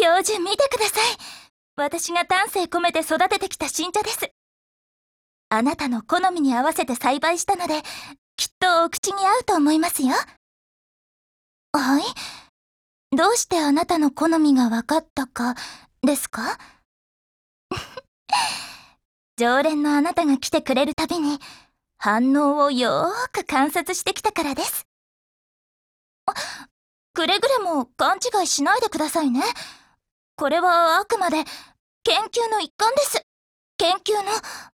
教授見てください。私が丹精込めて育ててきた新茶です。あなたの好みに合わせて栽培したので、きっとお口に合うと思いますよ。はい？どうしてあなたの好みが分かったか、ですか？常連のあなたが来てくれるたびに、反応をよーく観察してきたからです。くれぐれも勘違いしないでくださいね。これはあくまで研究の一環です。研究の